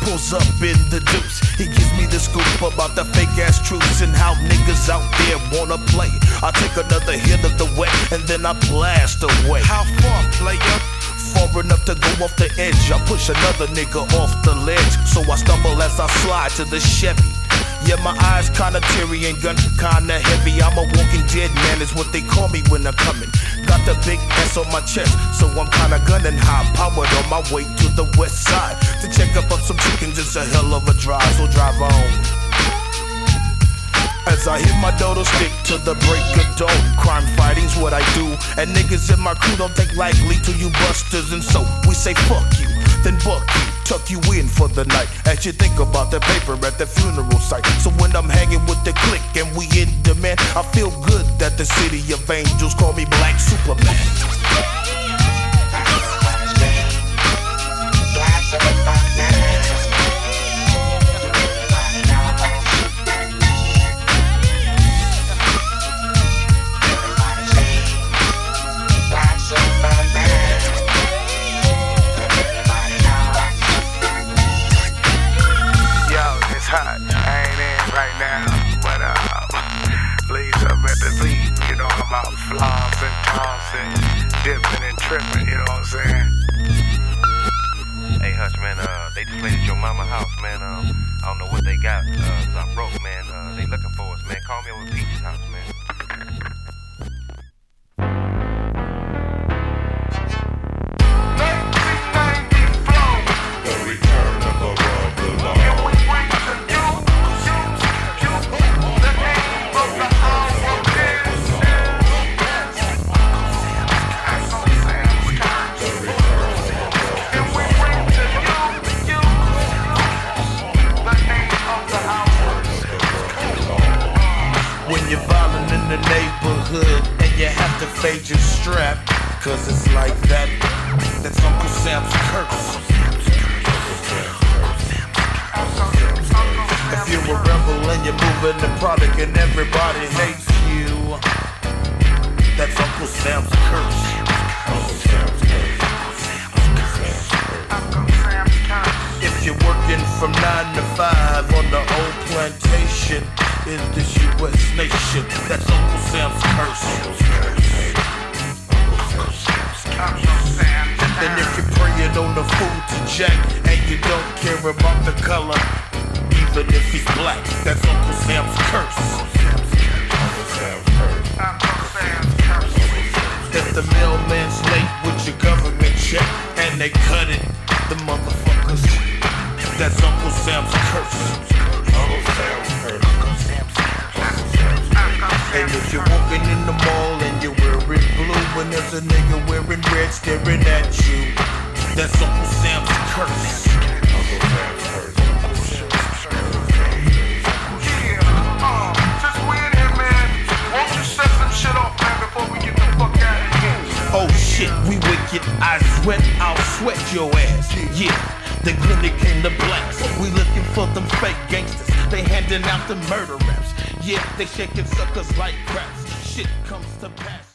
pulls up in the deuce. He gives me the scoop about the fake ass truths and how niggas out there wanna play. I take another hit of the wet and then I blast away. How far, player? Far enough to go off the edge. I push another nigga off the ledge, so I stumble as I slide to the Chevy. Yeah, my eyes kinda teary and gun kinda heavy. I'm a walking dead man is what they call me when I'm coming. Got the big S on my chest, so I'm kinda gunning high powered on my way to the west side to check up on some chickens. It's a hell of a drive, so drive on. As I hit my dodo stick to the break of dawn. Crime fighting's what I do, and niggas in my crew don't take lightly to you busters. And so we say fuck you, then buck you, tuck you in for the night as you think about the paper at the funeral site. So when I'm hanging with the clique and we in demand, I feel good that the city of angels call me Black Superman. Hot. I ain't in right now, but please up at the beat, you know I'm out flossing, tossing, dipping and tripping, you know what I'm saying? Hey Hutch, man, they just raided your mama house, man. I don't know what they got, 'cause I'm broke, man. They looking for us, man. Call me over at Peach's house, man. You're violent in the neighborhood and you have to fade your strap, 'cause it's like that. That's Uncle Sam's curse. If you're a rebel and you're moving the product and everybody hates you, that's Uncle Sam's curse. If you're working from 9 to 5 on the old plantation in this U.S. nation, that's Uncle Sam's curse. And if you're praying on the food to Jack and you don't care about the color, even if he's black, that's Uncle Sam's curse. If the mailman's late with your government check and they cut it, the motherfuckers, that's Uncle Sam's curse. And if you're walking in the mall and you're wearing blue and there's a nigga wearing red staring at you, that's Uncle Sam's curse. Oh shit, we wicked, I sweat, I'll sweat your ass. Yeah, the clinic came to blast. We looking for them fake gangsters, they handing out the murder raps. Yeah, they shaking suckers like craps. Shit comes to pass.